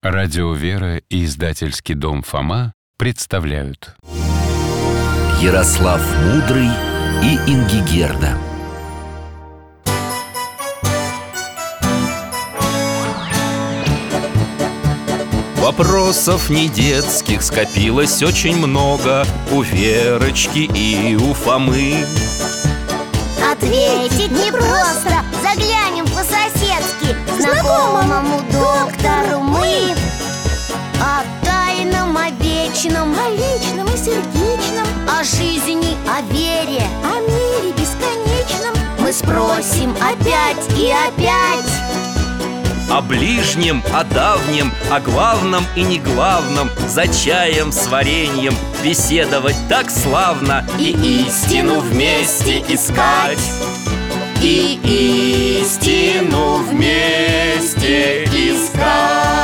Радио «Вера» и издательский дом «Фома» представляют Ярослав Мудрый и Ингигерда. Вопросов не детских скопилось очень много у Верочки и у Фомы. Ответить непросто, заглянем по-соседски знакомому доктору мы. О тайном, о вечном, о личном и сердечном, о жизни, о вере, о мире бесконечном мы спросим опять и опять. О ближнем, о давнем, о главном и неглавном, за чаем с вареньем беседовать так славно. И истину вместе искать, и истину вместе искать.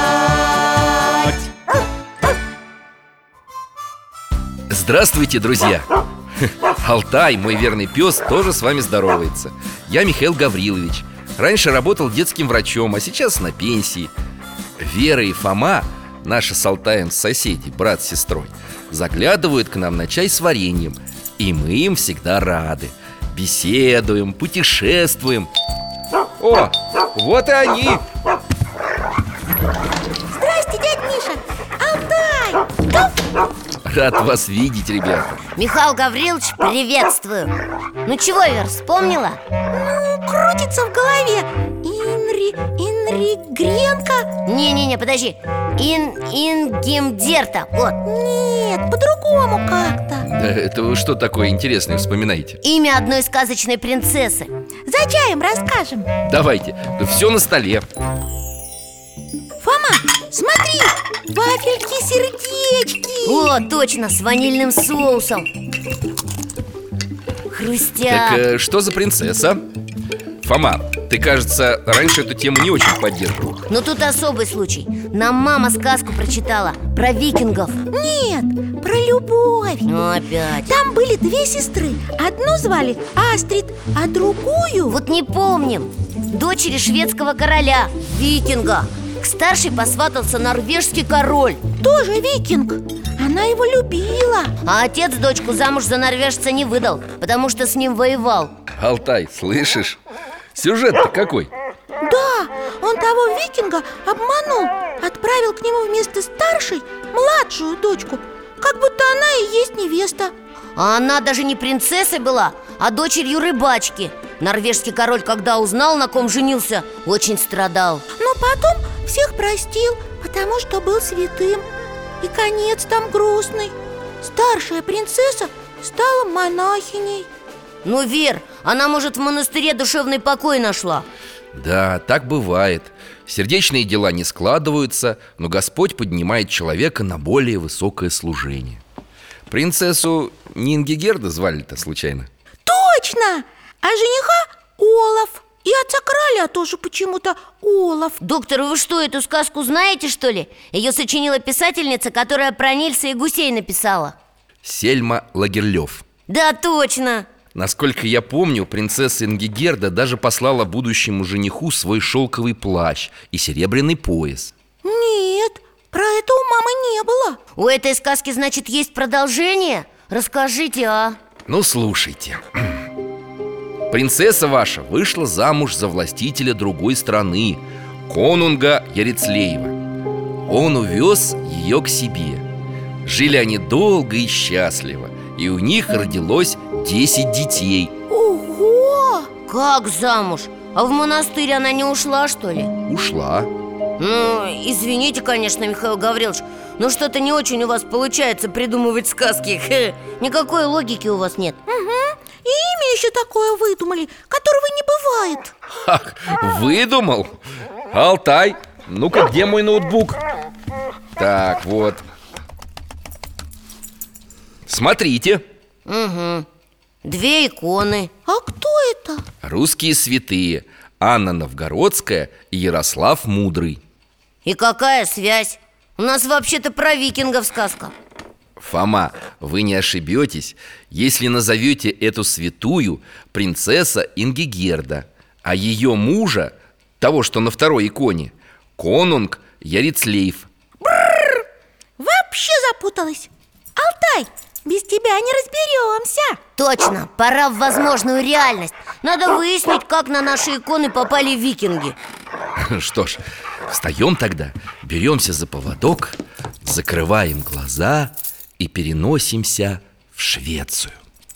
Здравствуйте, друзья! Алтай, мой верный пес, тоже с вами здоровается. Я Михаил Гаврилович. Раньше работал детским врачом, а сейчас на пенсии. Вера и Фома, наши с Алтаем соседи, брат с сестрой, заглядывают к нам на чай с вареньем. И мы им всегда рады. Беседуем, путешествуем. О, вот и они! Здрасте, дядь Миша! Алтай! Рад вас видеть, ребята. Михаил Гаврилович, приветствую. Ну чего, Вер, вспомнила? Крутится в голове Гренко. Не-не-не, подожди. Ингимдерта, вот. Нет, по-другому как-то. Это вы что такое интересное вспоминаете? Имя одной сказочной принцессы. За чаем расскажем. Давайте, все на столе. Фома, смотри, вафельки-сердечки. О, точно, с ванильным соусом. Хрустят. Так что за принцесса? Фома, ты, кажется, раньше эту тему не очень поддерживал. Но тут особый случай. Нам мама сказку прочитала про викингов. Нет, про любовь. Ну опять. Там были две сестры. Одну звали Астрид, а другую... Вот не помним. Дочери шведского короля, викинга. К старшей посватался норвежский король. Тоже викинг. Она его любила. А отец дочку замуж за норвежца не выдал, потому что с ним воевал. Алтай, слышишь? Сюжет-то какой? Да, он того викинга обманул. Отправил к нему вместо старшей младшую дочку, как будто она и есть невеста. А она даже не принцессой была, а дочерью рыбачки. Норвежский король, когда узнал, на ком женился, очень страдал. Но потом всех простил, потому что был святым. И конец там грустный. Старшая принцесса стала монахиней. Ну, Вер, она, может, в монастыре душевный покой нашла. Да, так бывает. Сердечные дела не складываются, но Господь поднимает человека на более высокое служение. Принцессу не Ингигерда звали-то случайно? Точно! А жениха Олаф. И отца короля тоже почему-то Олаф. Доктор, вы что, эту сказку знаете, что ли? Ее сочинила писательница, которая про Нильса и гусей написала. Сельма Лагерлёв. Да, точно. Насколько я помню, принцесса Ингигерда даже послала будущему жениху свой шелковый плащ и серебряный пояс. Нет, про это у мамы не было. У этой сказки, значит, есть продолжение? Расскажите, а? Ну, слушайте. Принцесса ваша вышла замуж за властителя другой страны, конунга Ярицлеева. Он увез ее к себе. Жили они долго и счастливо, и у них родилось 10 детей. Ого! Как замуж? А в монастырь она не ушла, что ли? Ушла. Ну, извините, конечно, Михаил Гаврилович, но что-то не очень у вас получается придумывать сказки. Никакой логики у вас нет. И имя еще такое выдумали, которого не бывает. Ах, выдумал? Алтай, ну-ка, где мой ноутбук? Так, вот. Смотрите. Угу. Две иконы. А кто это? Русские святые: Анна Новгородская и Ярослав Мудрый. И какая связь? У нас вообще-то про викингов сказка. Фома, вы не ошибетесь, если назовете эту святую принцесса Ингигерда, а ее мужа, того, что на второй иконе, конунг Ярицлеев. запуталась. Алтай, без тебя не разберемся. Точно, пора в возможную реальность. Надо выяснить, как на наши иконы попали викинги. Что ж, встаем тогда, беремся за поводок, закрываем глаза и переносимся в Швецию.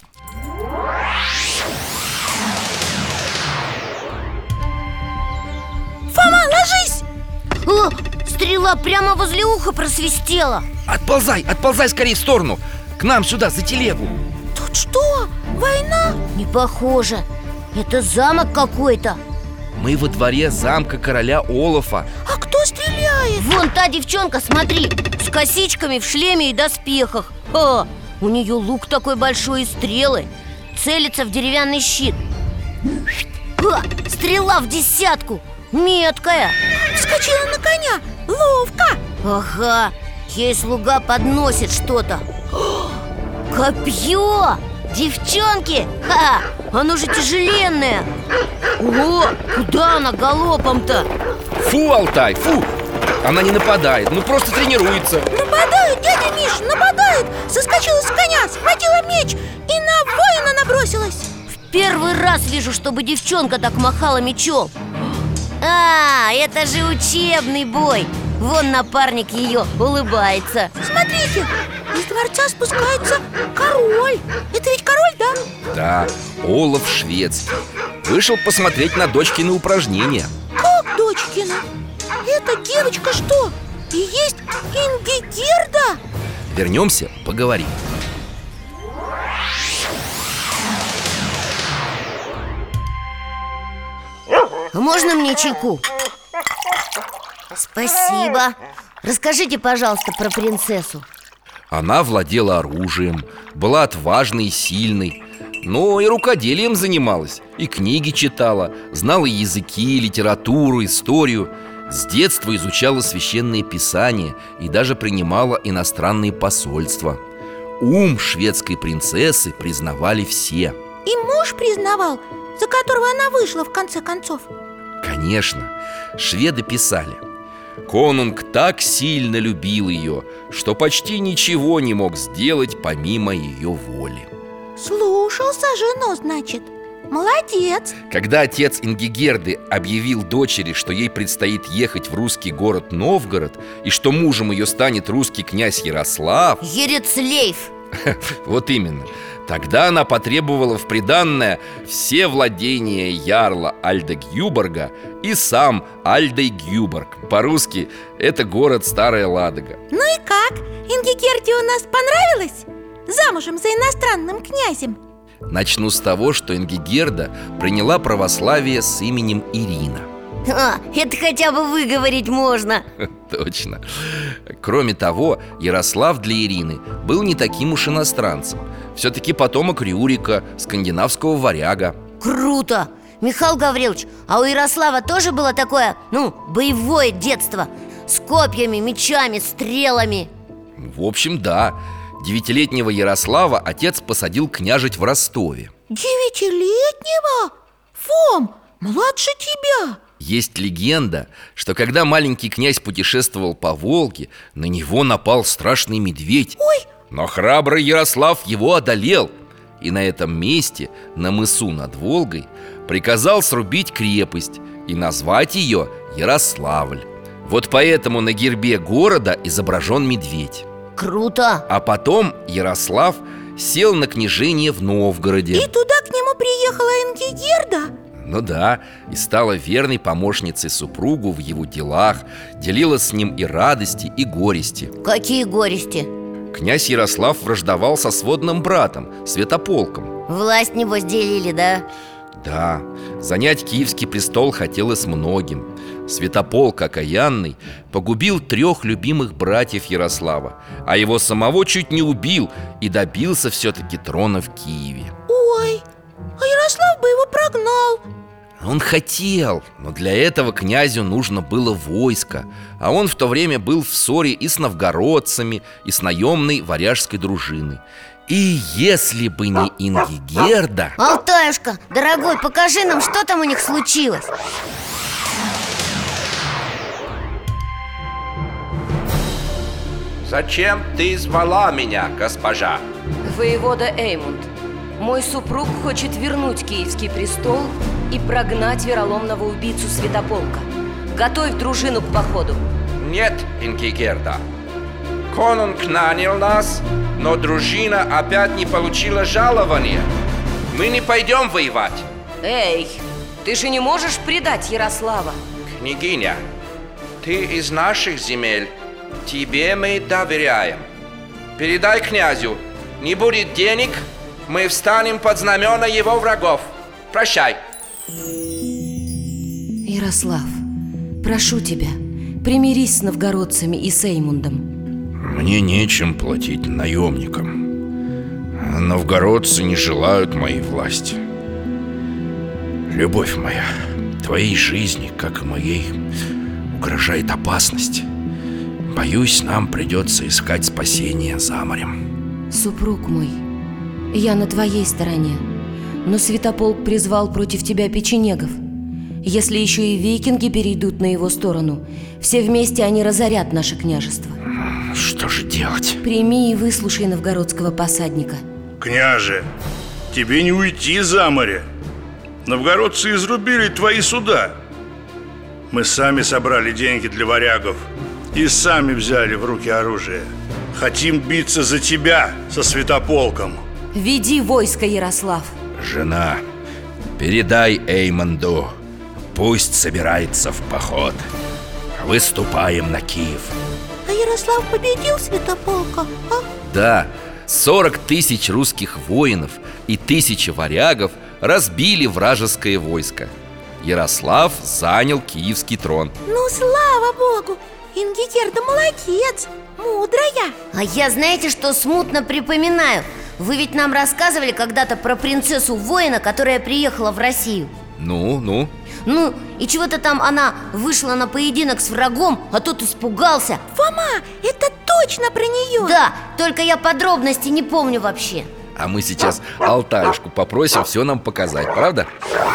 Фома, ложись! О, стрела прямо возле уха просвистела. Отползай скорее в сторону. К нам сюда, за телегу. Тут что, война? Не похоже. Это замок какой-то. Мы во дворе замка короля Олафа. А кто стреляет? Вон та девчонка, смотри, с косичками, в шлеме и доспехах. О, у нее лук такой большой и стрелы. Целится в деревянный щит. О, стрела в десятку. Меткая. Вскочила на коня, ловко. Ага, ей слуга подносит что-то. Копье! Девчонки! Ха! Оно же тяжеленное. О, куда она галопом-то? Фу, Алтай, фу! Она не нападает, ну просто тренируется. Нападает, дядя Миша, нападает. Соскочила с коня, схватила меч и на воина набросилась. Первый раз вижу, чтобы девчонка так махала мечом. А, это же учебный бой. Вон напарник ее улыбается. Смотрите, из дворца спускается король. Это ведь король, да? Да, Олаф Шведский. Вышел посмотреть на дочкины упражнения. Как дочкина? Эта девочка что? И есть Ингигерда? Вернемся, поговорим. Можно мне чайку? Спасибо. Расскажите, пожалуйста, про принцессу. Она владела оружием, была отважной и сильной, но и рукоделием занималась, и книги читала, знала языки, литературу, историю. С детства изучала священные писания и даже принимала иностранные посольства. Ум шведской принцессы признавали все. И муж признавал, за которого она вышла в конце концов. Конечно, шведы писали: конунг так сильно любил ее, что почти ничего не мог сделать помимо ее воли. Слушался жену, значит. Молодец. Когда отец Ингигерды объявил дочери, что ей предстоит ехать в русский город Новгород и что мужем ее станет русский князь Ярослав, Ерецлейф. вот именно, тогда она потребовала в приданное все владения ярла Альда-Гюборга и сам Альдей-Гюборг. По-русски это город Старая Ладога. Ну и как? Ингигерде у нас понравилось? Замужем за иностранным князем. Начну с того, что Ингигерда приняла православие с именем Ирина. А, это хотя бы выговорить можно. Точно. Кроме того, Ярослав для Ирины был не таким уж иностранцем. Все-таки потомок Рюрика, скандинавского варяга. Круто! Михаил Гаврилович, а у Ярослава тоже было такое, боевое детство? С копьями, мечами, стрелами? В общем, да. 9-летнего Ярослава отец посадил княжить в Ростове. 9-летнего? Фом, младше тебя. Есть легенда, что когда маленький князь путешествовал по Волге, на него напал страшный медведь. Ой! Но храбрый Ярослав его одолел. И на этом месте, на мысу над Волгой, приказал срубить крепость и назвать ее Ярославль. Вот поэтому на гербе города изображен медведь. Круто! А потом Ярослав сел на княжение в Новгороде. И туда к нему приехала Ингигерда? Ну да, и стала верной помощницей супругу в его делах, делила с ним и радости, и горести. Какие горести? Князь Ярослав враждовал со сводным братом, Святополком. Власть, небось, делили, да? Да, занять Киевский престол хотелось многим. Святополк окаянный погубил 3 любимых братьев Ярослава, а его самого чуть не убил и добился все-таки трона в Киеве. Ой, а Ярослав бы его прогнал. Он хотел, но для этого князю нужно было войско. А он в то время был в ссоре и с новгородцами, и с наемной варяжской дружиной. И если бы не Ингигерда... Алтаюшка, дорогой, покажи нам, что там у них случилось. Зачем ты звала меня, госпожа? Воевода Эймунд, мой супруг хочет вернуть Киевский престол и прогнать вероломного убийцу Святополка. Готовь дружину к походу. Нет, Ингигерда. Конунг нанял нас, но дружина опять не получила жалования. Мы не пойдем воевать. Эй, ты же не можешь предать Ярослава. Княгиня, ты из наших земель. Тебе мы доверяем. Передай князю, не будет денег, мы встанем под знамена его врагов. Прощай. Ярослав, прошу тебя, примирись с новгородцами и с Эймундом. Мне нечем платить наемникам. Новгородцы не желают моей власти. Любовь моя, твоей жизни, как и моей, угрожает опасность. Боюсь, нам придется искать спасение за морем. Супруг мой, я на твоей стороне, но Святополк призвал против тебя печенегов. Если еще и викинги перейдут на его сторону, все вместе они разорят наше княжество. Что же делать? Прими и выслушай новгородского посадника. Княже, тебе не уйти за море. Новгородцы изрубили твои суда. Мы сами собрали деньги для варягов и сами взяли в руки оружие. Хотим биться за тебя со Святополком. Веди войско, Ярослав. Жена, передай Эймунду, пусть собирается в поход. Выступаем на Киев. А Ярослав победил Святополка, а? Да, 40 тысяч русских воинов и 1000 варягов разбили вражеское войско. Ярослав занял киевский трон. Ну, слава богу! Ингигерда молодец, мудрая. А я, знаете, что смутно припоминаю? Вы ведь нам рассказывали когда-то про принцессу-воина, которая приехала в Россию. Ну? Ну, и чего-то там она вышла на поединок с врагом, а тот испугался. Фома, это точно про нее. Да, только я подробности не помню вообще. А мы сейчас Алтаюшку попросим все нам показать, правда?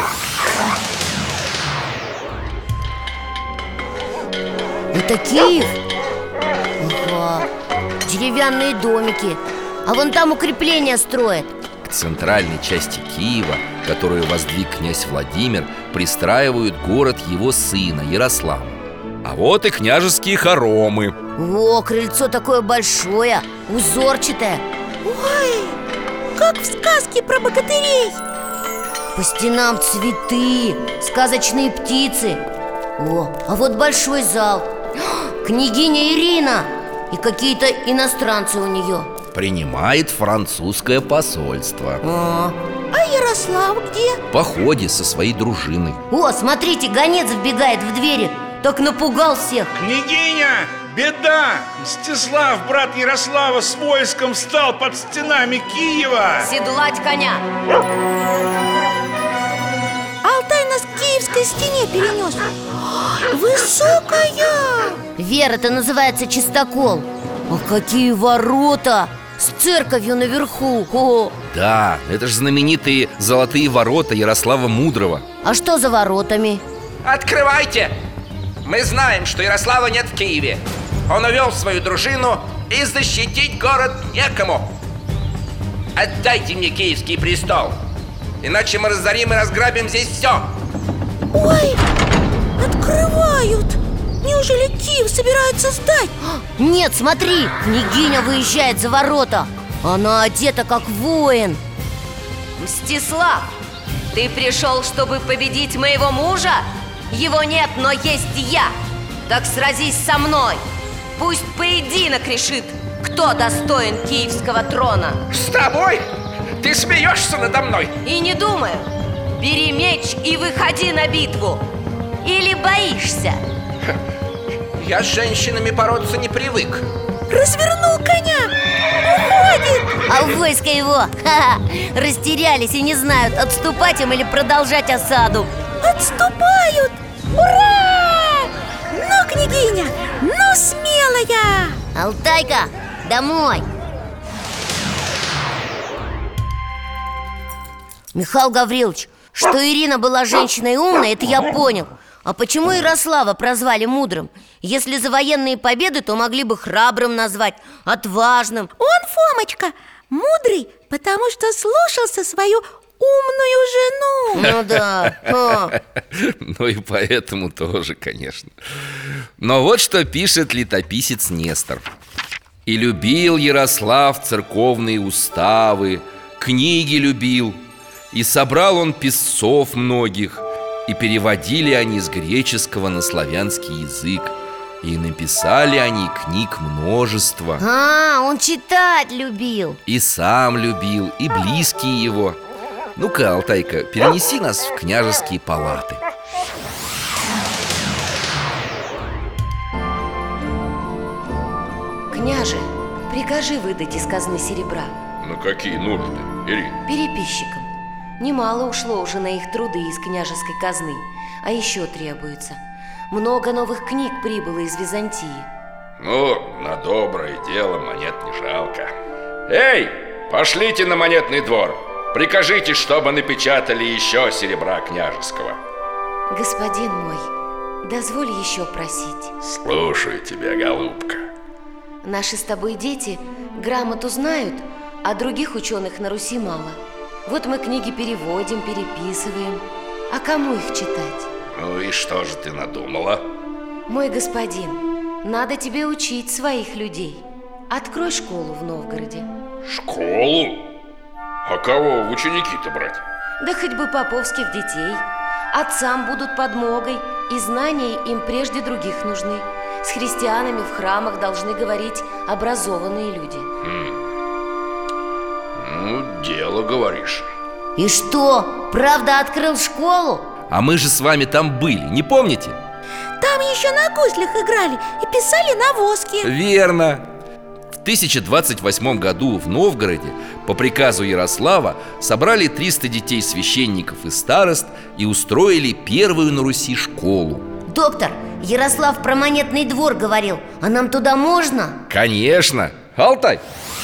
Это Киев? Ага, деревянные домики. А вон там укрепления строят. К центральной части Киева, которую воздвиг князь Владимир, пристраивают город его сына Ярослава. А вот и княжеские хоромы. О, крыльцо такое большое, узорчатое. Ой, как в сказке про богатырей. По стенам цветы, сказочные птицы. О, а вот большой зал. Княгиня Ирина. И какие-то иностранцы у нее. Принимает французское посольство. А Ярослав где? В походе со своей дружиной. О, смотрите, гонец вбегает в двери. Так напугал всех. Княгиня, беда! Мстислав, брат Ярослава, с войском встал под стенами Киева. Седлать коня. Алтай нас к киевской стене перенес. Высокая! Вера, это называется чистокол. А какие ворота! С церковью наверху. О! Да, это же знаменитые золотые ворота Ярослава Мудрого. А что за воротами? Открывайте! Мы знаем, что Ярослава нет в Киеве. Он увел свою дружину, и защитить город некому. Отдайте мне киевский престол, иначе мы разорим и разграбим здесь все. Ой, открывают! Неужели Киев собирается сдать? Нет, смотри, княгиня выезжает за ворота. Она одета как воин. Мстислав, ты пришел, чтобы победить моего мужа? Его нет, но есть я. Так сразись со мной. Пусть поединок решит, кто достоин киевского трона. С тобой? Ты смеешься надо мной? И не думай. Бери меч и выходи на битву. Или боишься? Я с женщинами бороться не привык. Развернул коня! Уходит! А войско его растерялись и не знают, отступать им или продолжать осаду. Отступают! Ура! Ну, княгиня, ну, смелая! Алтайка, домой! Михаил Гаврилович, что Ирина была женщиной умной, это я понял. А почему Ярослава прозвали мудрым? Если за военные победы, то могли бы храбрым назвать, отважным. Он, Фомочка, мудрый, потому что слушался свою умную жену. Ну да. Ну и поэтому тоже, конечно. Но вот что пишет летописец Нестор. «И любил Ярослав церковные уставы, книги любил, и собрал он писцов многих, и переводили они с греческого на славянский язык, и написали они книг множество. Он читать любил. И сам любил, и близкие его. Ну-ка, Алтайка, перенеси нас в княжеские палаты». Княже, прикажи выдать из казны серебра На какие нужды, Ирина? переписчикам. Немало ушло уже на их труды из княжеской казны, а еще требуется. Много новых книг прибыло из Византии. Ну, на доброе дело монет не жалко. Эй, пошлите на монетный двор. Прикажите, чтобы напечатали еще серебра княжеского. Господин мой, дозволь еще просить. Слушаю тебя, голубка. Наши с тобой дети грамоту знают, а других ученых на Руси мало. Вот мы книги переводим, переписываем. А кому их читать? Ну и что же ты надумала? Мой господин, надо тебе учить своих людей. Открой школу в Новгороде. Школу? А кого в ученики-то брать? Да хоть бы поповских детей. Отцам будут подмогой, и знания им прежде других нужны. С христианами в храмах должны говорить образованные люди. Ну, дело, говоришь. И что, правда открыл школу? А мы же с вами там были, не помните? Там еще на гуслях играли и писали на воске. Верно. В 1028 году в Новгороде по приказу Ярослава собрали 300 детей священников и старост и устроили первую на Руси школу. Доктор, Ярослав про монетный двор говорил, а нам туда можно? Конечно! Алтай!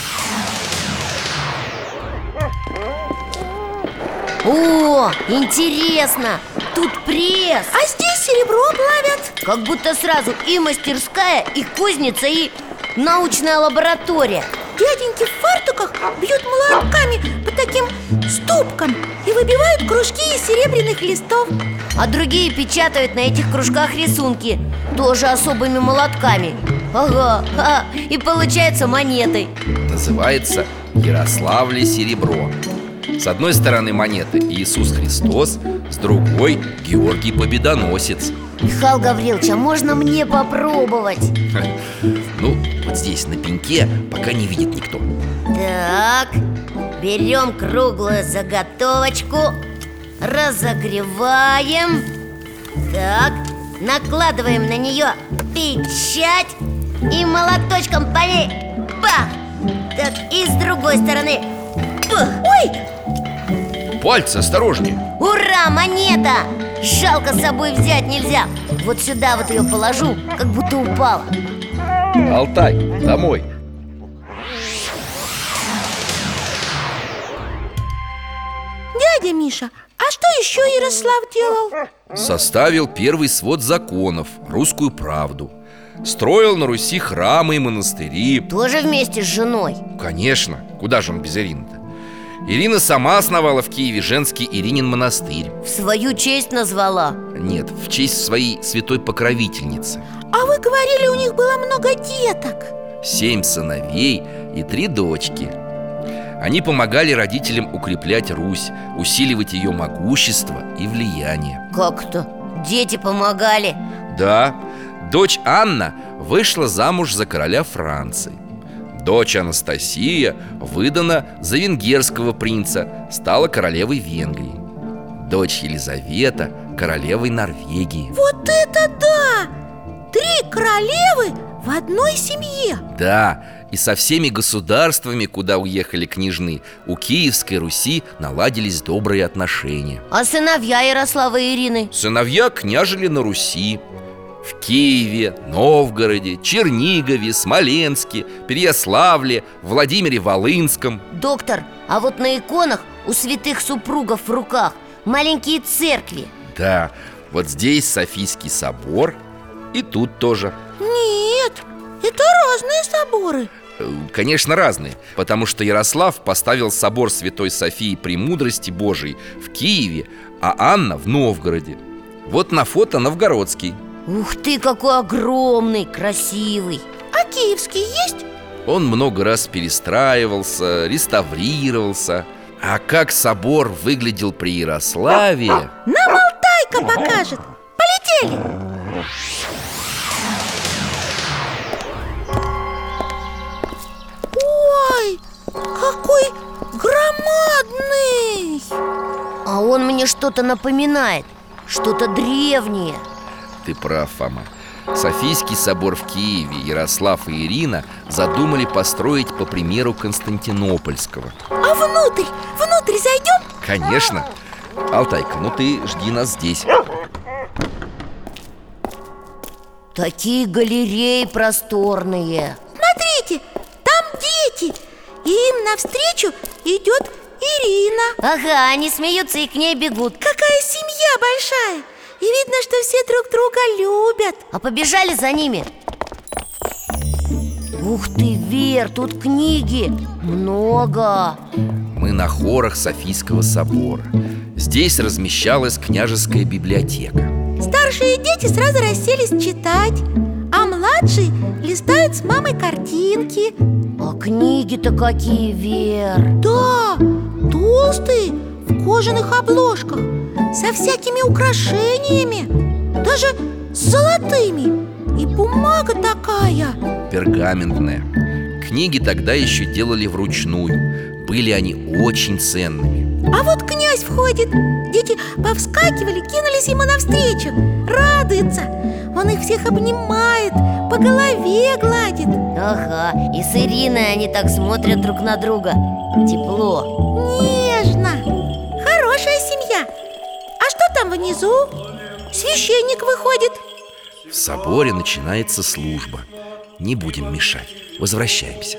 О, интересно! Тут пресс! А здесь серебро плавят. Как будто сразу и мастерская, и кузница, и научная лаборатория. Дяденьки в фартуках бьют молотками по таким ступкам и выбивают кружки из серебряных листов. А другие печатают на этих кружках рисунки, тоже особыми молотками. Ага, и получается монетой. Называется Ярославле серебро. С одной стороны монеты Иисус Христос, с другой Георгий Победоносец. Михаил Гаврилович, а можно мне попробовать? Ну, вот здесь, на пеньке, пока не видит никто. Так, берем круглую заготовочку, разогреваем. Так, накладываем на нее печать и молоточком по ней бах! Так, и с другой стороны бах! Ой! Пальцы осторожнее. Ура, монета! Жалко, с собой взять нельзя. Вот сюда вот ее положу, как будто упала. Алтай, домой. Дядя Миша, а что еще Ярослав делал? Составил первый свод законов, русскую правду. Строил на Руси храмы и монастыри. Тоже вместе с женой? Конечно, куда же он без Ирины-то? Ирина сама основала в Киеве женский Иринин монастырь. В свою честь назвала? Нет, в честь своей святой покровительницы. А вы говорили, у них было много деток. 7 сыновей и 3 дочки. Они помогали родителям укреплять Русь, усиливать ее могущество и влияние. Как-то дети помогали. Да, дочь Анна вышла замуж за короля Франции. Дочь Анастасия выдана за венгерского принца, стала королевой Венгрии. Дочь Елизавета – королевой Норвегии. Вот это да! 3 королевы в одной семье. Да, и со всеми государствами, куда уехали княжны, у Киевской Руси наладились добрые отношения. А сыновья Ярослава и Ирины? Сыновья княжили на Руси. В Киеве, Новгороде, Чернигове, Смоленске, Переяславле, Владимире Волынском. Доктор, а вот на иконах у святых супругов в руках маленькие церкви. Да, вот здесь Софийский собор, и тут тоже. Нет, это разные соборы. Конечно, разные, потому что Ярослав поставил собор Святой Софии Премудрости Божией в Киеве, а Анна в Новгороде. Вот на фото новгородский. Ух ты, какой огромный, красивый. А киевский есть? Он много раз перестраивался, реставрировался. А как собор выглядел при Ярославе... Нам Алтайка покажет. Полетели! Ой, какой громадный! А он мне что-то напоминает, что-то древнее. Ты прав, Фома. Софийский собор в Киеве Ярослав и Ирина задумали построить по примеру Константинопольского. А внутрь зайдем? Конечно. Алтайка, ну ты жди нас здесь. Такие галереи просторные. Смотрите, там дети. И им навстречу идет Ирина. Ага, они смеются и к ней бегут. Какая семья большая. И видно, что все друг друга любят. А побежали за ними. Ух ты, Вер, тут книги много. Мы на хорах Софийского собора. Здесь размещалась княжеская библиотека. Старшие дети сразу расселись читать, а младшие листают с мамой картинки. А книги-то какие, Вер? Да, толстые, в кожаных обложках, со всякими украшениями, даже с золотыми. И бумага такая. Пергаментная. Книги тогда еще делали вручную. Были они очень ценными. А вот князь входит. Дети повскакивали, кинулись ему навстречу. Радуется. Он их всех обнимает, по голове гладит. Ага, и с Ириной они так смотрят друг на друга. Тепло. Нежно. Хорошая семья. А что там внизу? Священник выходит. В соборе начинается служба. Не будем мешать. Возвращаемся.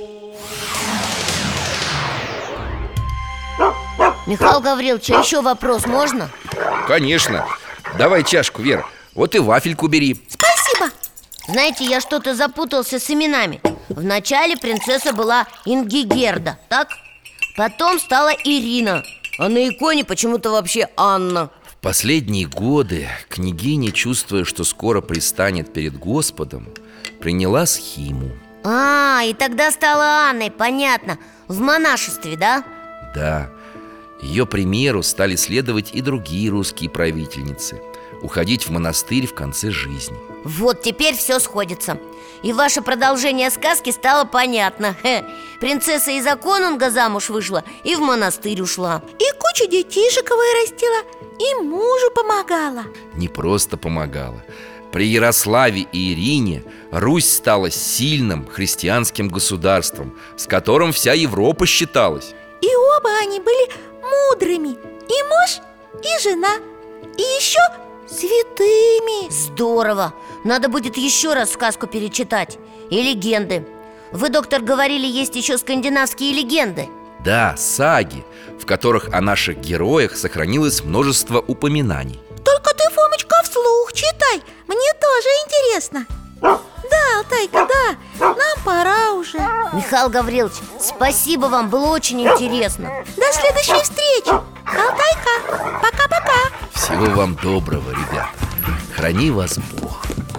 Михаил Гаврилович, а еще вопрос можно? Конечно. Давай чашку, Вера. Вот и вафельку бери. Спасибо. Знаете, я что-то запутался с именами. Вначале принцесса была Ингигерда, так? Потом стала Ирина. А на иконе почему-то вообще Анна. В последние годы княгиня, чувствуя, что скоро предстанет перед Господом, приняла схиму. А, и тогда стала Анной, понятно. В монашестве, да? Да. Ее примеру стали следовать и другие русские правительницы. Уходить в монастырь в конце жизни. Вот теперь все сходится. И ваше продолжение сказки стало понятно. Принцесса из Конунга замуж вышла и в монастырь ушла. И кучу детишек вырастила, и мужу помогала. Не просто помогала. При Ярославе и Ирине Русь стала сильным христианским государством, с которым вся Европа считалась. И оба они были мудрыми. И муж, и жена. И еще святыми. Здорово! Надо будет еще раз сказку перечитать. И легенды. Вы, доктор, говорили, есть еще скандинавские легенды. Да, саги, в которых о наших героях сохранилось множество упоминаний. Только ты, Фомочка, вслух читай. Мне тоже интересно. Да, Алтайка, да, нам пора уже. Михаил Гаврилович, спасибо вам, было очень интересно. До следующей встречи. Алтайка, пока-пока. Всего вам доброго, ребят. Храни вас Бог.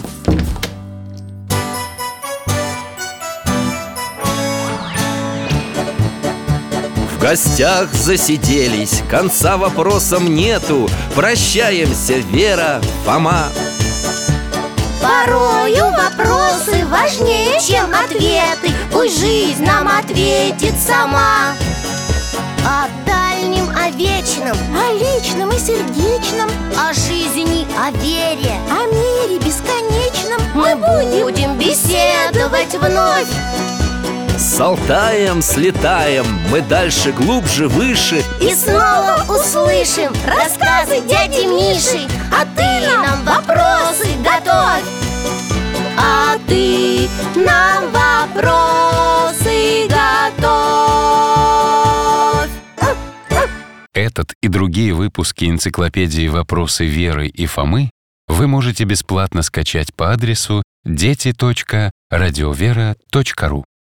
В гостях засиделись, конца вопросам нету. Прощаемся, Вера, Фома. Порою вопросы важнее, чем ответы. Пусть жизнь нам ответит сама. О дальнем, о вечном, О личном и сердечном, о жизни, о вере. о мире бесконечном мы будем беседовать вновь. С Алтаем слетаем, мы дальше, глубже, выше. И снова услышим рассказы дяди Миши. А ты нам вопросы готовь. А ты нам вопросы готовь. Этот и другие выпуски энциклопедии «Вопросы Веры и Фомы» вы можете бесплатно скачать по адресу дети.радиовера.ру